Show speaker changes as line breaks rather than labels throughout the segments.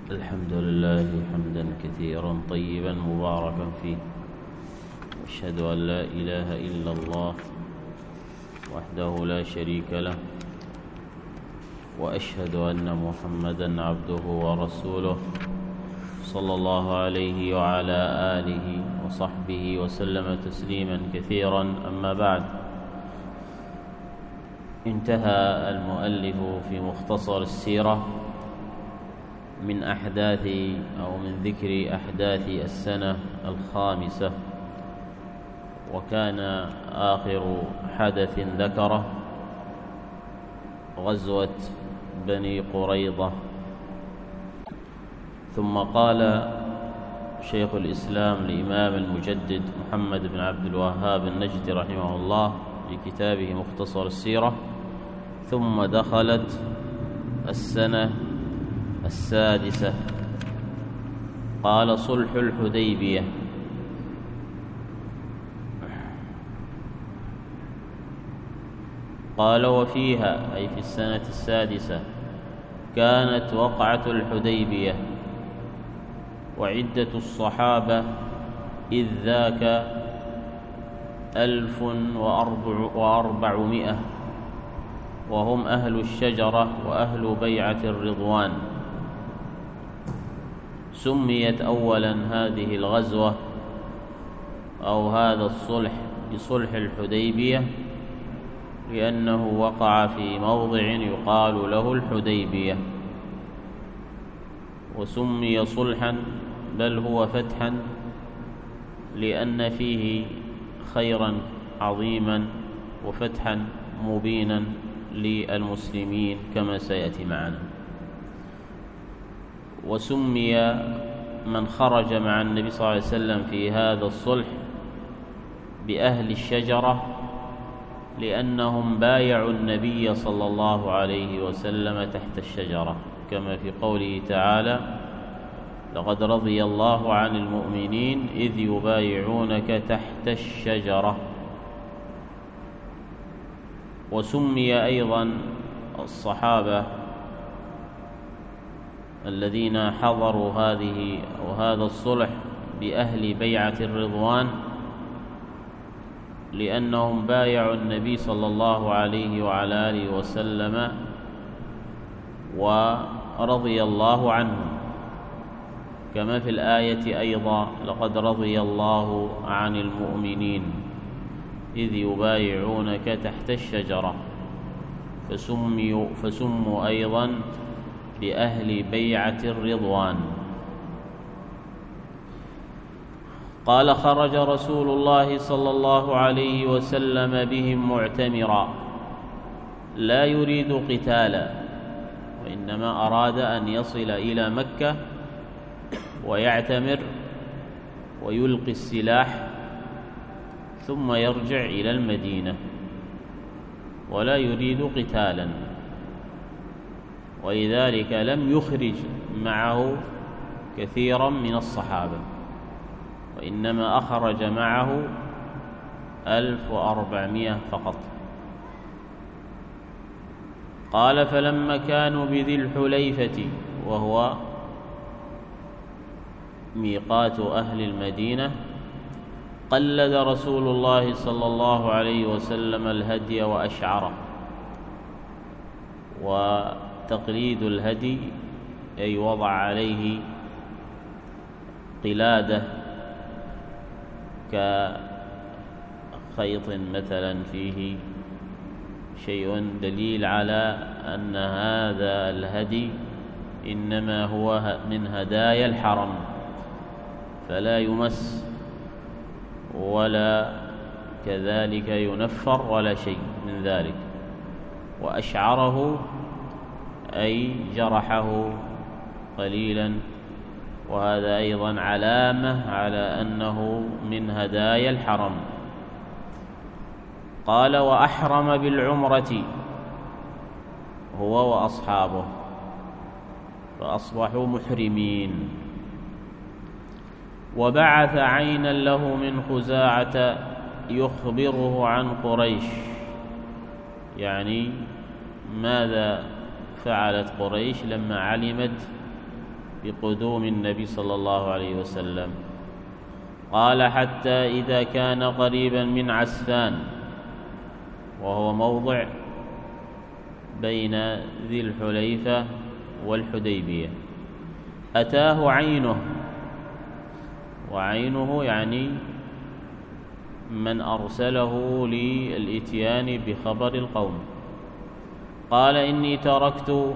الحمد لله حمدا كثيرا طيبا مباركا فيه، وأشهد أن لا إله إلا الله وحده لا شريك له، وأشهد أن محمدا عبده ورسوله صلى الله عليه وعلى آله وصحبه وسلم تسليما كثيرا. أما بعد، انتهى المؤلف في مختصر السيرة من ذكر أحداث السنة الخامسة، وكان آخر حدث ذكره غزوة بني قريظة. ثم قال شيخ الإسلام الإمام المجدد محمد بن عبد الوهاب النجدي رحمه الله في كتابه مختصر السيرة: ثم دخلت السنة السادسة. قال: صلح الحديبية. قال: وفيها، أي في السنة السادسة، كانت وقعة الحديبية، وعدة الصحابة إذ ذاك 1400، وهم أهل الشجرة وأهل بيعة الرضوان. سميت أولا هذه الغزوة أو هذا الصلح بصلح الحديبية لأنه وقع في موضع يقال له الحديبية، وسمي صلحا بل هو فتحا لأن فيه خيرا عظيما وفتحا مبينا للمسلمين كما سيأتي معنا. وسمي من خرج مع النبي صلى الله عليه وسلم في هذا الصلح بأهل الشجرة لأنهم بايعوا النبي صلى الله عليه وسلم تحت الشجرة، كما في قوله تعالى: لقد رضي الله عن المؤمنين إذ يبايعونك تحت الشجرة. وسمي أيضا الصحابة الذين حضروا هذا الصلح بأهل بيعة الرضوان لأنهم بايعوا النبي صلى الله عليه وعلى آله وسلم ورضي الله عنهم، كما في الآية أيضا: لقد رضي الله عن المؤمنين إذ يبايعونك تحت الشجرة. فسموا أيضا بأهل بيعة الرضوان. قال: خرج رسول الله صلى الله عليه وسلم بهم معتمرا، لا يريد قتالا، وإنما أراد أن يصل إلى مكة ويعتمر ويلقي السلاح ثم يرجع إلى المدينة، ولا يريد قتالا، ولذلك لم يخرج معه كثيرا من الصحابة، وإنما أخرج معه 1400 فقط. قال: فلما كانوا بذي الحليفة، وهو ميقات أهل المدينة، قلد رسول الله صلى الله عليه وسلم الهدي وأشعره. وتقليد الهدي أي وضع عليه قلادة كخيط مثلا فيه شيء دليل على أن هذا الهدي إنما هو من هدايا الحرم، فلا يمس ولا كذلك ينفر ولا شيء من ذلك. وأشعره أي جرحه قليلا، وهذا أيضا علامة على أنه من هدايا الحرم. قال: وأحرم بالعمرة هو وأصحابه، فأصبحوا محرمين. وبعث عينا له من خزاعة يخبره عن قريش، يعني ماذا فعلت قريش لما علمت بقدوم النبي صلى الله عليه وسلم. قال: حتى إذا كان قريبا من عسفان، وهو موضع بين ذي الحليفة والحديبية، أتاه عينه، وعينه يعني من أرسله للإتيان بخبر القوم. قال: إني تركت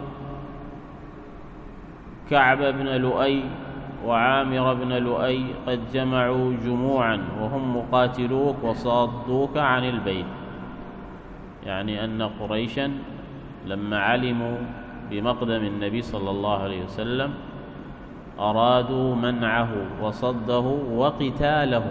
كعب بن لؤي وعامر بن لؤي قد جمعوا جموعا وهم مقاتلوك وصادوك عن البيت، يعني أن قريشا لما علموا بمقدم النبي صلى الله عليه وسلم أرادوا منعه وصده وقتاله.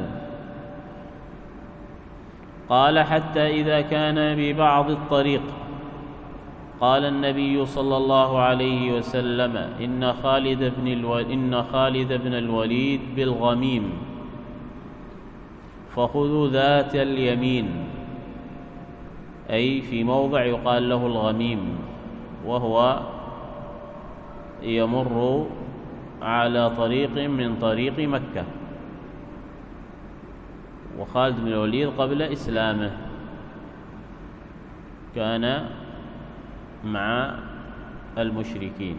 قال: حتى إذا كان ببعض الطريق قال النبي صلى الله عليه وسلم: إن خالد بن الوليد بالغميم، فخذوا ذات اليمين، أي في موضع يقال له الغميم، وهو يمر على طريق من طريق مكة. وخالد بن الوليد قبل إسلامه كان مع المشركين،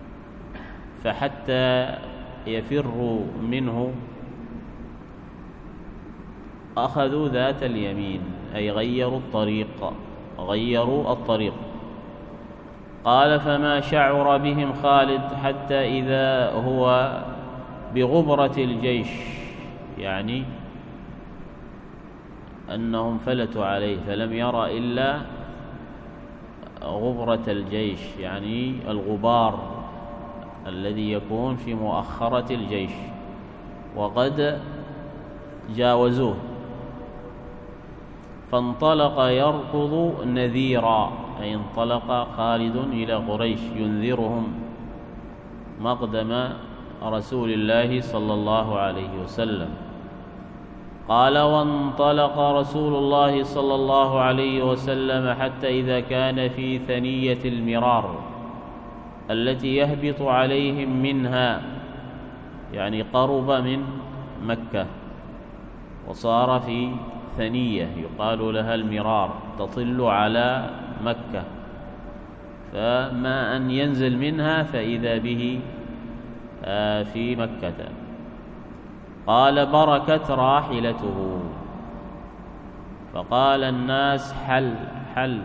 فحتى يفروا منه أخذوا ذات اليمين، أي غيروا الطريق. قال: فما شعر بهم خالد حتى إذا هو بغبرة الجيش، يعني أنهم فلتوا عليه فلم يرى إلا غبرة الجيش، يعني الغبار الذي يكون في مؤخرة الجيش، وقد جاوزوه. فانطلق يركض نذيرا، أي انطلق خالد إلى قريش ينذرهم مقدم رسول الله صلى الله عليه وسلم. قال: وانطلق رسول الله صلى الله عليه وسلم حتى إذا كان في ثنية المرار التي يهبط عليهم منها، يعني قرب من مكة وصار في ثنية يقال لها المرار تطل على مكة، فما أن ينزل منها فإذا به في مكة. قال: بركت راحلته، فقال الناس: حل،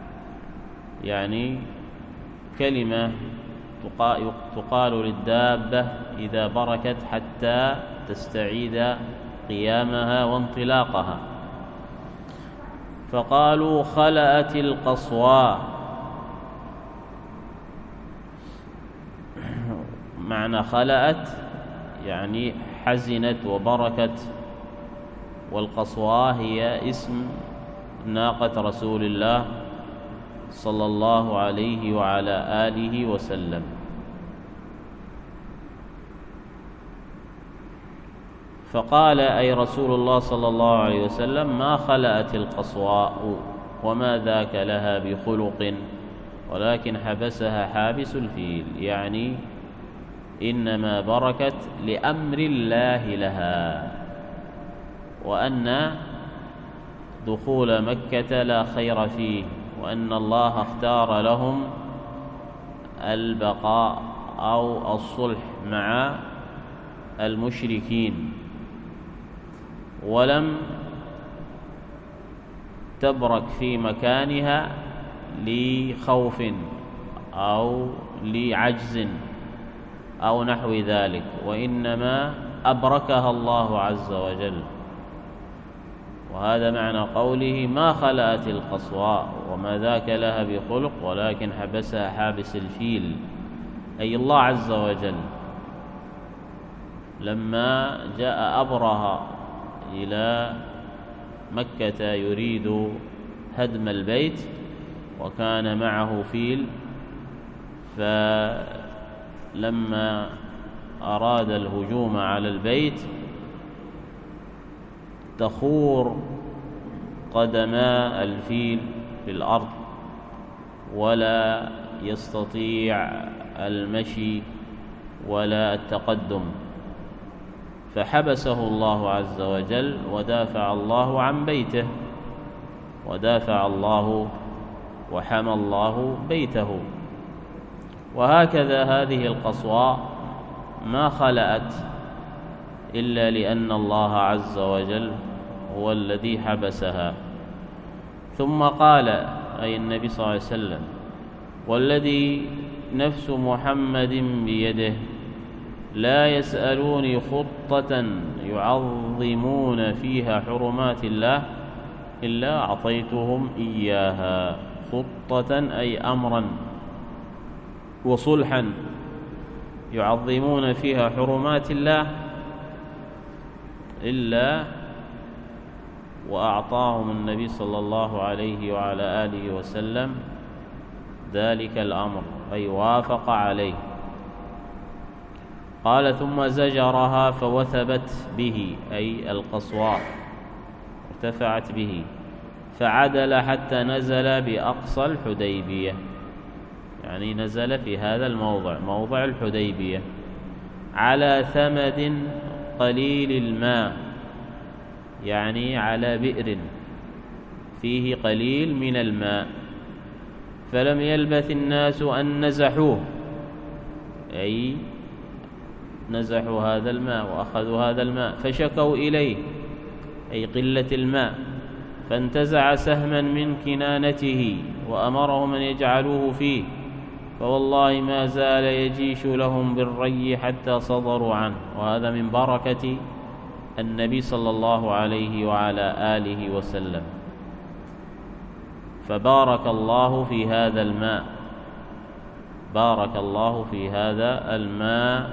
يعني كلمة تقال للدابة إذا بركت حتى تستعيد قيامها وانطلاقها. فقالوا: خلأت القصواء. معنى خلأت يعني حزنت وبركت، والقصواء هي اسم ناقة رسول الله صلى الله عليه وعلى آله وسلم. فقال أي رسول الله صلى الله عليه وسلم: ما خلأت القصواء وما ذاك لها بخلق، ولكن حبسها حابس الفيل، يعني إنما بركت لأمر الله لها، وأن دخول مكة لا خير فيه، وأن الله اختار لهم البقاء أو الصلح مع المشركين، ولم تبرك في مكانها لخوف أو لعجز أو نحو ذلك، وإنما أبركها الله عز وجل. وهذا معنى قوله: ما خلأت القصواء وما ذاك لها بخلق ولكن حبسها حابس الفيل، أي الله عز وجل لما جاء أبرهة إلى مكة يريد هدم البيت وكان معه فيل، فلما أراد الهجوم على البيت تخور قدما الفيل في الأرض ولا يستطيع المشي ولا التقدم، فحبسه الله عز وجل ودافع الله عن بيته، ودافع الله وحمى الله بيته. وهكذا هذه القصواء ما خلأت إلا لأن الله عز وجل هو الذي حبسها. ثم قال أي النبي صلى الله عليه وسلم: والذي نفس محمد بيده لا يسألوني خطة يعظمون فيها حرمات الله إلا أعطيتهم إياها. خطة أي أمرا وصلحا يعظمون فيها حرمات الله إلا وأعطاهم النبي صلى الله عليه وعلى آله وسلم ذلك الأمر، أي وافق عليه. قال: ثم زجرها فوثبت به، أي القصواء ارتفعت به، فعدل حتى نزل بأقصى الحديبية، يعني نزل في هذا الموضع، موضع الحديبية، على ثمد قليل الماء، يعني على بئر فيه قليل من الماء. فلم يلبث الناس أن نزحوه، أي نزحوا هذا الماء وأخذوا هذا الماء، فشكوا إليه، أي قلة الماء، فانتزع سهما من كنانته وأمرهم أن يجعلوه فيه، فوالله ما زال يجيش لهم بالري حتى صدروا عنه. وهذا من بركة النبي صلى الله عليه وعلى آله وسلم. فبارك الله في هذا الماء، بارك الله في هذا الماء،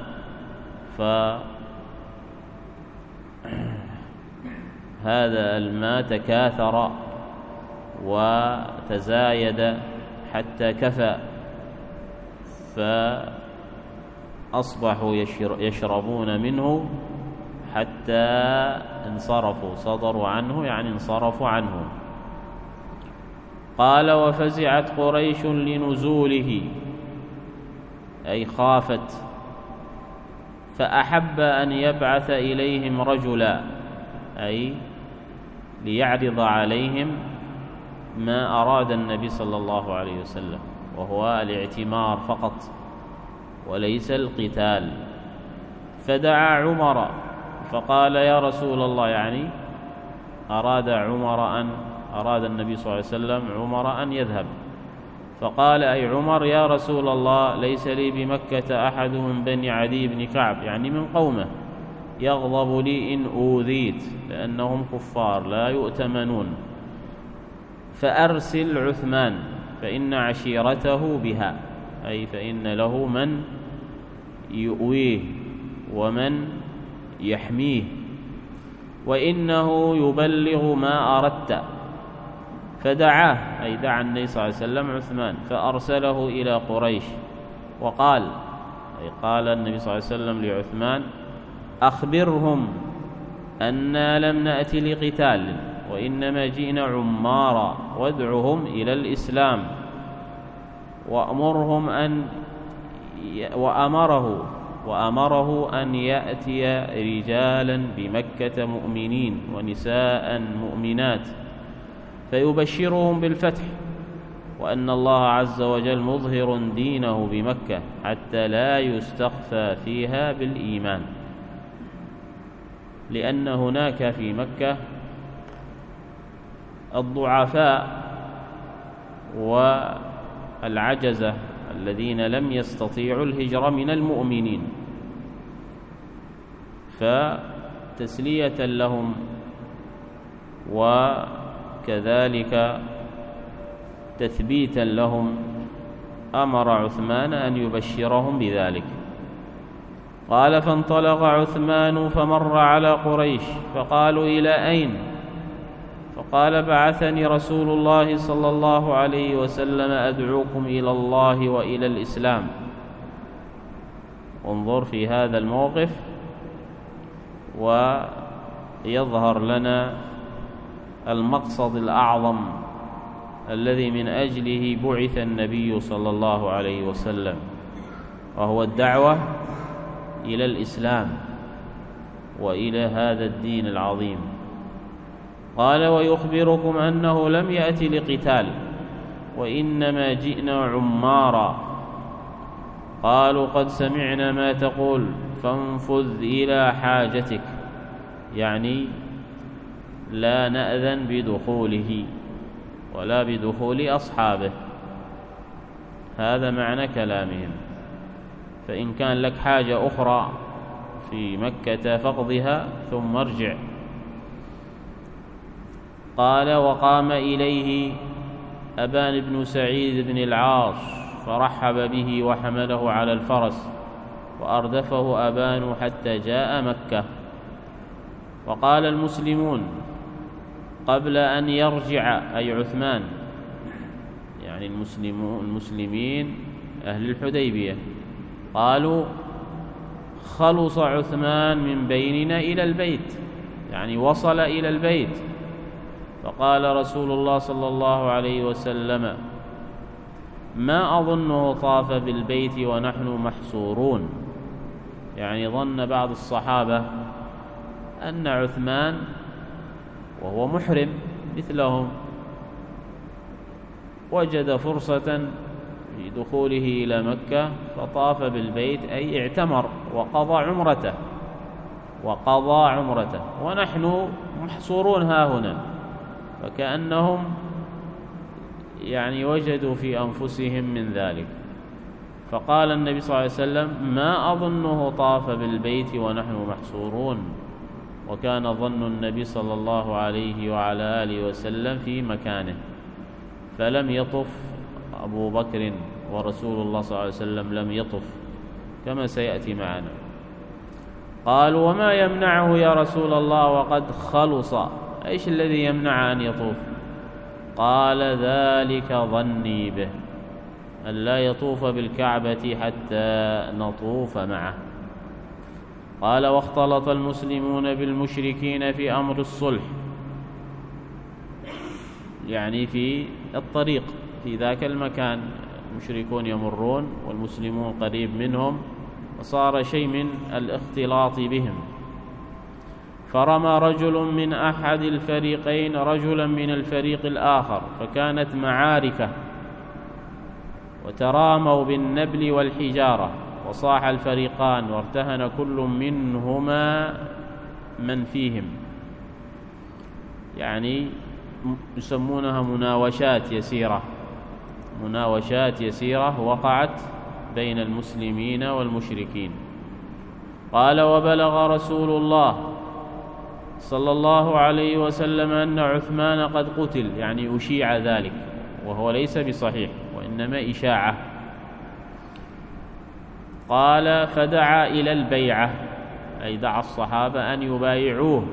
فهذا الماء تكاثر وتزايد حتى كفى، فأصبحوا يشربون منه حتى انصرفوا، صدروا عنه يعني انصرفوا عنه. قال: وفزعت قريش لنزوله، أي خافت، فأحب أن يبعث إليهم رجلا، أي ليعرض عليهم ما أراد النبي صلى الله عليه وسلم، وهو الاعتمار فقط وليس القتال. فدعا عمر فقال: يا رسول الله، يعني أراد النبي صلى الله عليه وسلم عمر أن يذهب، فقال: أي عمر يا رسول الله، ليس لي بمكة أحد من بني عدي بن كعب، يعني من قومه، يغضب لي إن أوذيت، لأنهم كفار لا يؤتمنون، فأرسل عثمان فإن عشيرته بها، أي فإن له من يؤويه ومن يحميه، وإنه يبلغ ما أردت. فدعاه، أي دعا النبي صلى الله عليه وسلم عثمان، فأرسله إلى قريش وقال، أي قال النبي صلى الله عليه وسلم لعثمان: أخبرهم أنا لم نأتي لقتال، وإنما جئنا عمارا، وادعهم إلى الإسلام، وأمره أن يأتي رجالا بمكة مؤمنين ونساء مؤمنات فيبشرهم بالفتح، وأن الله عز وجل مظهر دينه بمكة حتى لا يستخفى فيها بالإيمان، لأن هناك في مكة الضعفاء والعجزة الذين لم يستطيعوا الهجرة من المؤمنين، فتسلية لهم وكذلك تثبيتا لهم أمر عثمان أن يبشرهم بذلك. قال: فانطلق عثمان فمر على قريش فقالوا: إلى أين؟ فقال: بعثني رسول الله صلى الله عليه وسلم أدعوكم إلى الله وإلى الإسلام. انظر في هذا الموقف ويظهر لنا المقصد الأعظم الذي من أجله بعث النبي صلى الله عليه وسلم، وهو الدعوة إلى الإسلام وإلى هذا الدين العظيم. قال: ويخبركم أنه لم يأت لقتال وإنما جئنا عمارا. قالوا: قد سمعنا ما تقول فانفذ إلى حاجتك، يعني لا نأذن بدخوله ولا بدخول أصحابه، هذا معنى كلامهم. فإن كان لك حاجة أخرى في مكة فاقضها ثم ارجع. قال: وقام إليه أبان بن سعيد بن العاص فرحب به وحمله على الفرس وأردفه أبان حتى جاء مكة. وقال المسلمون قبل أن يرجع، أي عثمان، يعني المسلمين أهل الحديبية، قالوا: خلص عثمان من بيننا إلى البيت، يعني وصل إلى البيت. فقال رسول الله صلى الله عليه وسلم: ما أظنه طاف بالبيت ونحن محصورون. يعني ظن بعض الصحابة أن عثمان وهو محرم مثلهم وجد فرصة في دخوله إلى مكة فطاف بالبيت، أي اعتمر وقضى عمرته ونحن محصورون ها هنا، فكأنهم يعني وجدوا في أنفسهم من ذلك. فقال النبي صلى الله عليه وسلم: ما أظنه طاف بالبيت ونحن محصورون. وكان ظن النبي صلى الله عليه وعلى آله وسلم في مكانه، فلم يطف أبو بكر، ورسول الله صلى الله عليه وسلم لم يطف كما سيأتي معنا. قالوا: وما يمنعه يا رسول الله وقد خلص؟ إيش الذي يمنع أن يطوف؟ قال: ذلك ظني به، أن لا يطوف بالكعبة حتى نطوف معه. قال: واختلط المسلمون بالمشركين في أمر الصلح، يعني في الطريق في ذاك المكان المشركون يمرون والمسلمون قريب منهم، وصار شيء من الاختلاط بهم. فرمى رجل من أحد الفريقين رجلا من الفريق الآخر، فكانت معاركة، وتراموا بالنبل والحجارة، وصاح الفريقان وارتهن كل منهما من فيهم، يعني يسمونها مناوشات يسيرة وقعت بين المسلمين والمشركين. قال: وبلغ رسول الله صلى الله عليه وسلم أن عثمان قد قتل، يعني أشيع ذلك، وهو ليس بصحيح وإنما إشاعة. قال: فدعا إلى البيعة، أي دعا الصحابة أن يبايعوه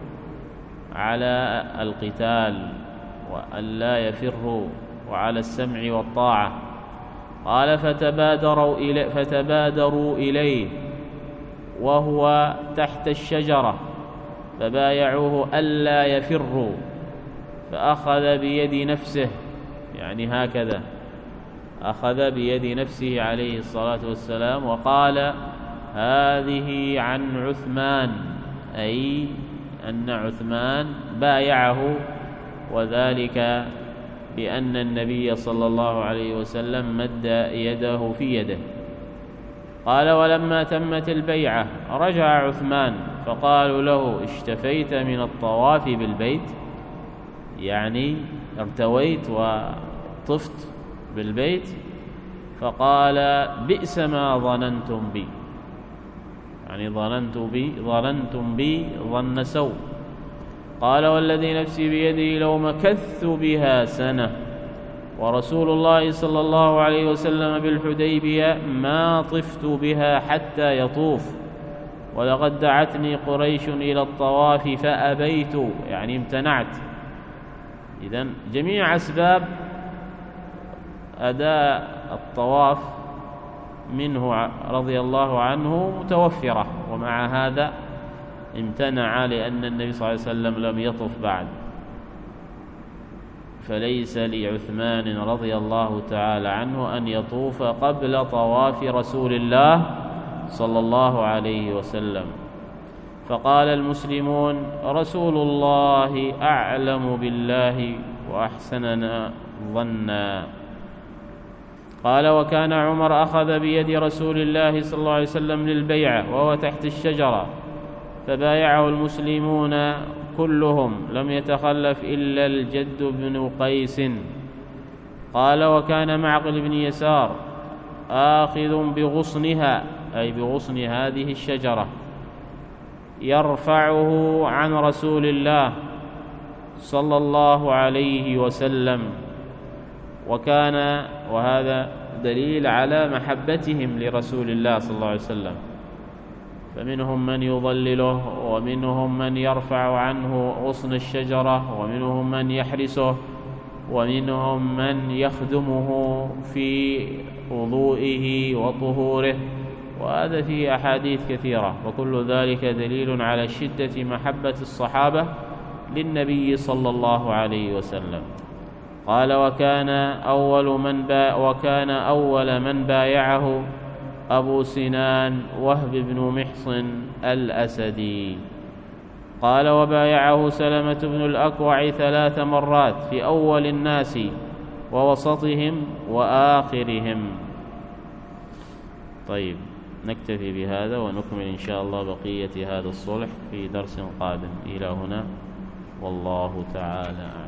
على القتال وأن لا يفروا وعلى السمع والطاعة. قال: فتبادروا إليه وهو تحت الشجرة فبايعوه ألا يفروا، فأخذ بيد نفسه، يعني هكذا أخذ بيد نفسه عليه الصلاة والسلام وقال: هذه عن عثمان، أي أن عثمان بايعه، وذلك بأن النبي صلى الله عليه وسلم مد يده في يده. قال: ولما تمت البيعة رجع عثمان فقالوا له: اشتفيت من الطواف بالبيت، يعني ارتويت وطفت بالبيت. فقال: بئس ما ظننتم بي، يعني ظننتم بي ظن سوء. قال: والذي نفسي بيده لو مكثت بها سنة ورسول الله صلى الله عليه وسلم بالحديبية ما طفت بها حتى يطوف، ولقد دعتني قريش إلى الطواف فأبيت، يعني امتنعت. إذن جميع أسباب أداء الطواف منه رضي الله عنه متوفرة، ومع هذا امتنع لأن النبي صلى الله عليه وسلم لم يطف بعد. فليس لعثمان رضي الله تعالى عنه أن يطوف قبل طواف رسول الله صلى الله عليه وسلم. فقال المسلمون: رسول الله أعلم بالله وأحسننا ظنا. قال: وكان عمر أخذ بيد رسول الله صلى الله عليه وسلم للبيعة وهو تحت الشجرة، فبايعه المسلمون كلهم، لم يتخلف إلا الجد بن قيس. قال: وكان معقل بن يسار آخذ بغصنها، أي بغصن هذه الشجرة، يرفعه عن رسول الله صلى الله عليه وسلم. وكان، وهذا دليل على محبتهم لرسول الله صلى الله عليه وسلم، فمنهم من يضلله، ومنهم من يرفع عنه غصن الشجرة، ومنهم من يحرسه، ومنهم من يخدمه في وضوئه وطهوره، وهذا فيه أحاديث كثيرة، وكل ذلك دليل على شدة محبة الصحابة للنبي صلى الله عليه وسلم. قال: وكان أول من بايعه أبو سنان وهب بن محصن الأسدي. قال: وبايعه سلمة بن الأكوع 3 مرات، في أول الناس ووسطهم وآخرهم. طيب، نكتفي بهذا ونكمل إن شاء الله بقية هذا الصلح في درس قادم. إلى هنا، والله تعالى أعلم.